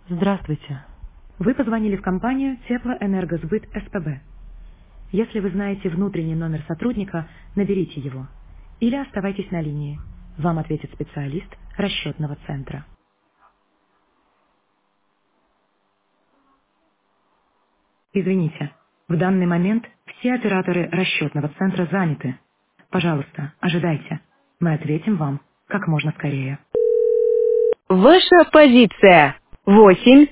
Здравствуйте. Вы позвонили в компанию Теплоэнергосбыт СПБ. Если вы знаете внутренний номер сотрудника, наберите его. Или оставайтесь на линии. Вам ответит специалист расчетного центра. Извините, в данный момент все операторы расчетного центра заняты. Пожалуйста, ожидайте. Мы ответим вам как можно скорее. Ваша позиция. 8.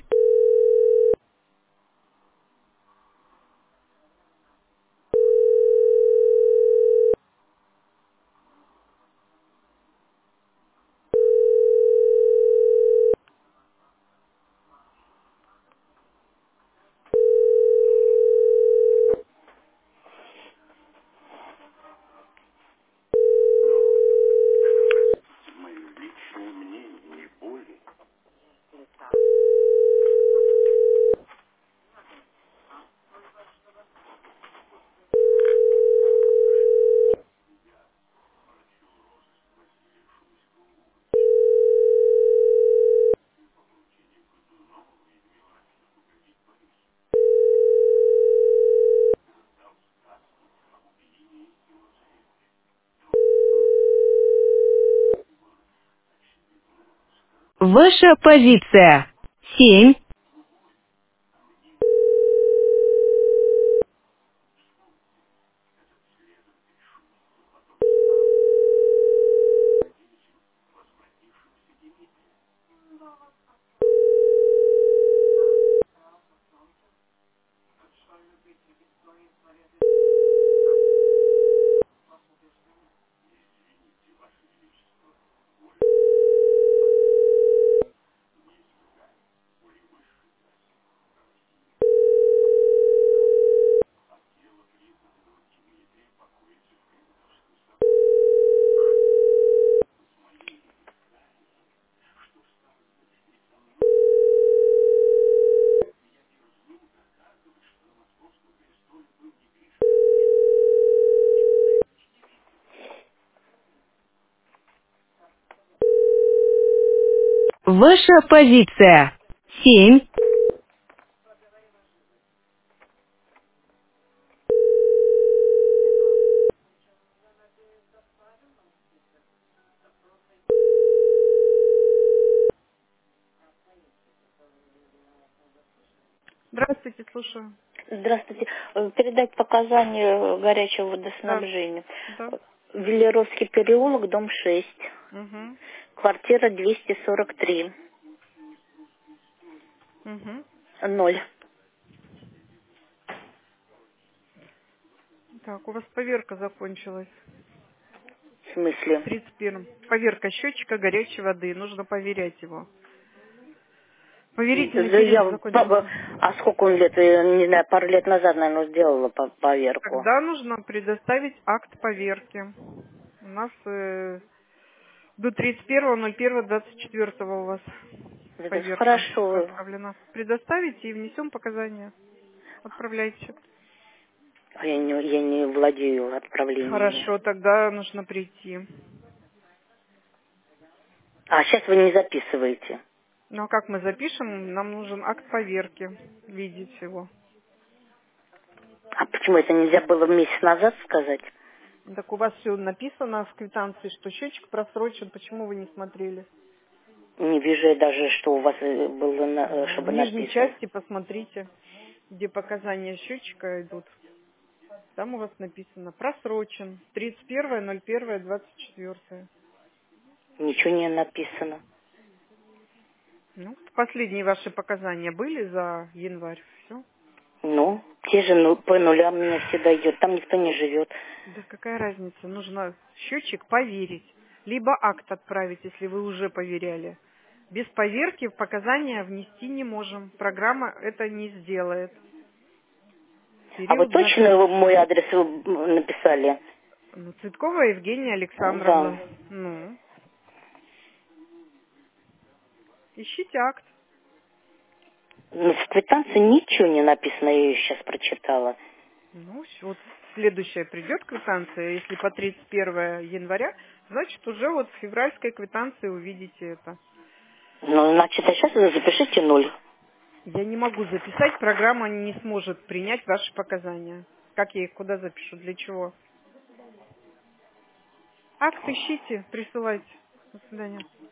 Ваша позиция. 7. Ваша позиция. 7. Здравствуйте, слушаю. Здравствуйте. Передать показания горячего Да, водоснабжения. да. Велеровский переулок, дом 6, Угу. квартира 243, Угу. 0. Так, у вас поверка закончилась. В смысле? 31. Поверка счетчика горячей воды. Нужно поверять его. Поверительный Да период я, закончился. а сколько он лет, я не знаю, пару лет назад, наверное, сделала поверку. Тогда нужно предоставить акт поверки. У нас до 31.01.24 у вас Это ж поверка хорошо. отправлена. Предоставите и внесем показания. Отправляйте. А я не владею отправлениями. Хорошо, тогда нужно прийти. А сейчас вы не записываете. Ну а как мы запишем? Нам нужен акт поверки. Видеть его. А почему это нельзя было месяц назад сказать? Так у вас все написано в квитанции, что счетчик просрочен. Почему вы не смотрели? Не вижу я даже, что у вас было, В чтобы нижней написано. части посмотрите, где показания счетчика идут. Там у вас написано просрочен. 31.01.24. Ничего не написано. Ну, последние ваши показания были за январь. Все. Ну, те же по нулям мне всегда идет. Там никто не живет. Да какая разница? Нужно счетчик поверить. Либо акт отправить, если вы уже поверяли. Без поверки в показания внести не можем. Программа это не сделает. А вы Период точно закончен. мой адрес написали? Ну, Цветкова Евгения Да. Александровна. Ну, ищите акт. Но в квитанции ничего не написано, я ее сейчас прочитала. Ну, вот следующая придет квитанция, если по 31 января, значит, уже вот в февральской квитанции увидите это. Ну, значит, а сейчас вы запишите 0. Я не могу записать, программа не сможет принять ваши показания. Как я их куда запишу, для чего? Акт ищите, присылайте. До свидания.